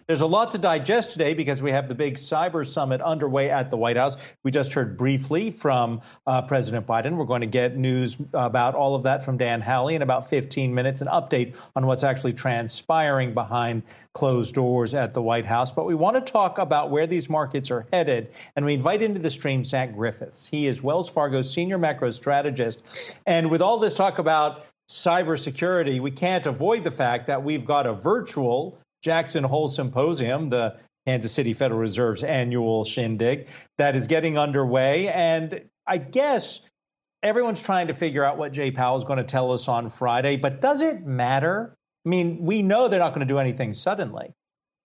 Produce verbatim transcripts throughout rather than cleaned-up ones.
There's a lot to digest today because we have the big cyber summit underway at the White House. We just heard briefly from uh, President Biden. We're going to get news about all of that from Dan Howley in about fifteen minutes, an update on what's actually transpiring behind closed doors at the White House. But we want to talk about where these markets are headed. And we invite into the stream Zach Griffiths. He is Wells Fargo's senior macro strategist. And with all this talk about cybersecurity, we can't avoid the fact that we've got a virtual Jackson Hole Symposium, the Kansas City Federal Reserve's annual shindig, that is getting underway. And I guess everyone's trying to figure out what Jay Powell is going to tell us on Friday. But does it matter? I mean, we know they're not going to do anything suddenly.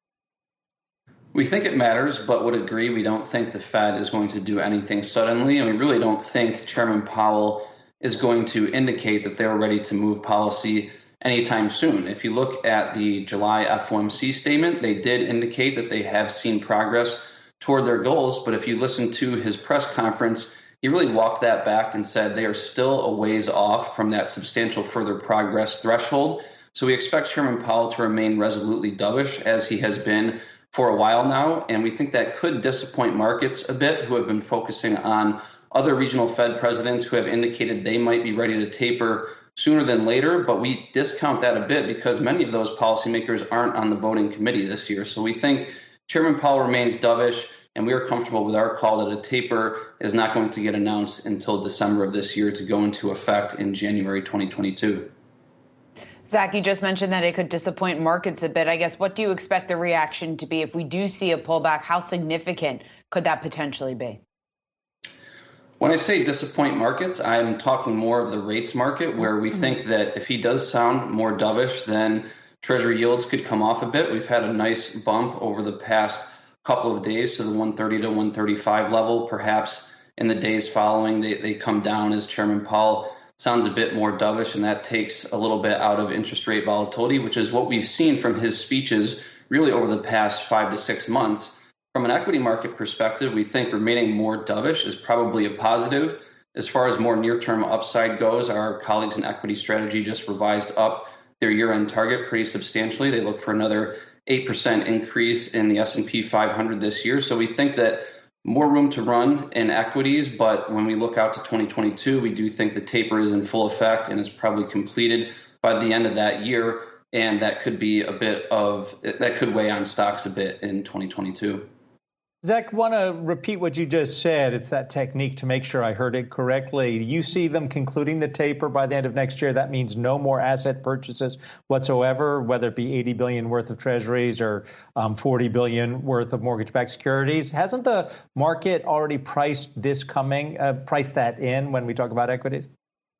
We think it matters, but would agree we don't think the Fed is going to do anything suddenly. And we really don't think Chairman Powell is going to indicate that they're ready to move policy anytime soon. If you look at the July F O M C statement, they did indicate that they have seen progress toward their goals. But if you listen to his press conference, he really walked that back and said they are still a ways off from that substantial further progress threshold. So we expect Chairman Powell to remain resolutely dovish, as he has been for a while now. And we think that could disappoint markets a bit, who have been focusing on other regional Fed presidents who have indicated they might be ready to taper sooner than later. But we discount that a bit because many of those policymakers aren't on the voting committee this year. So we think Chairman Powell remains dovish, and we are comfortable with our call that a taper is not going to get announced until December of this year to go into effect in January twenty twenty-two. Zach, you just mentioned that it could disappoint markets a bit. I guess, what do you expect the reaction to be if we do see a pullback? How significant could that potentially be? When I say disappoint markets, I'm talking more of the rates market, where we mm-hmm. think that if he does sound more dovish, then Treasury yields could come off a bit. We've had a nice bump over the past couple of days to the one thirty to one thirty-five level. Perhaps in the days following, they, they come down as Chairman Powell sounds a bit more dovish, and that takes a little bit out of interest rate volatility, which is what we've seen from his speeches really over the past five to six months. From an equity market perspective, we think remaining more dovish is probably a positive. As far as more near-term upside goes, our colleagues in equity strategy just revised up their year-end target pretty substantially. They look for another eight percent increase in the S and P five hundred this year. So we think that more room to run in equities, but when we look out to twenty twenty-two, we do think the taper is in full effect and is probably completed by the end of that year. And that could be a bit of, that could weigh on stocks a bit in twenty twenty-two. Zach, want to repeat what you just said. It's that technique to make sure I heard it correctly. You see them concluding the taper by the end of next year. That means no more asset purchases whatsoever, whether it be eighty billion dollars worth of treasuries or um, forty billion dollars worth of mortgage-backed securities. Hasn't the market already priced this coming, uh, priced that in when we talk about equities?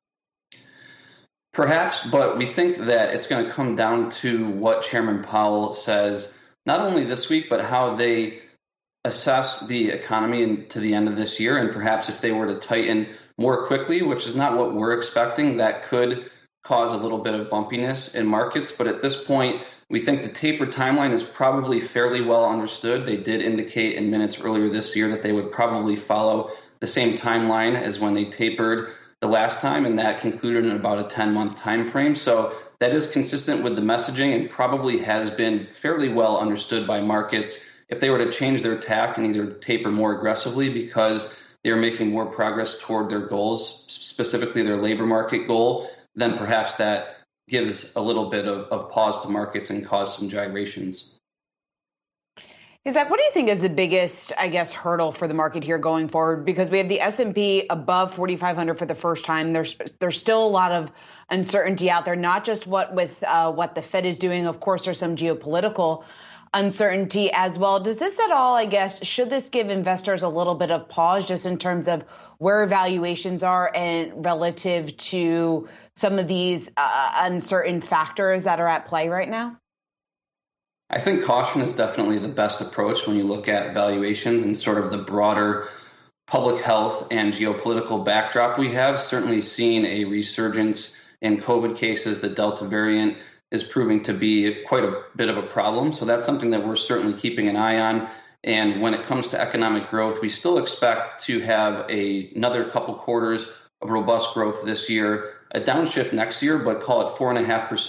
Perhaps, but we think that it's going to come down to what Chairman Powell says, not only this week, but how they assess the economy to the end of this year. And perhaps if they were to tighten more quickly, which is not what we're expecting, that could cause a little bit of bumpiness in markets. But at this point, we think the taper timeline is probably fairly well understood. They did indicate in minutes earlier this year that they would probably follow the same timeline as when they tapered the last time, and that concluded in about a ten-month time frame. So that is consistent with the messaging and probably has been fairly well understood by markets. If they were to change their tack and either taper more aggressively because they're making more progress toward their goals, specifically their labor market goal, then perhaps that gives a little bit of, of pause to markets and cause some gyrations. Zach, what do you think is the biggest, I guess, hurdle for the market here going forward? Because we have the S and P above forty-five hundred for the first time. There's there's still a lot of uncertainty out there, not just what with uh, what the Fed is doing. Of course, there's some geopolitical uncertainty as well. Does this at all, I guess, should this give investors a little bit of pause just in terms of where valuations are and relative to some of these uh, uncertain factors that are at play right now? I think caution is definitely the best approach when you look at valuations and sort of the broader public health and geopolitical backdrop we have. Certainly seen a resurgence in COVID cases. The Delta variant is proving to be quite a bit of a problem. So that's something that we're certainly keeping an eye on. And when it comes to economic growth, we still expect to have a, another couple quarters of robust growth this year, a downshift next year, but call it four and a half percent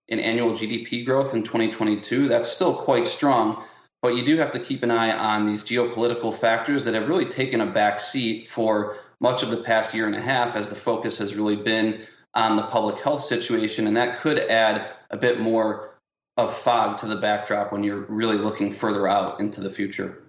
in annual G D P growth in twenty twenty-two. That's still quite strong, but you do have to keep an eye on these geopolitical factors that have really taken a back seat for much of the past year and a half as the focus has really been on the public health situation, and that could add a bit more of fog to the backdrop when you're really looking further out into the future.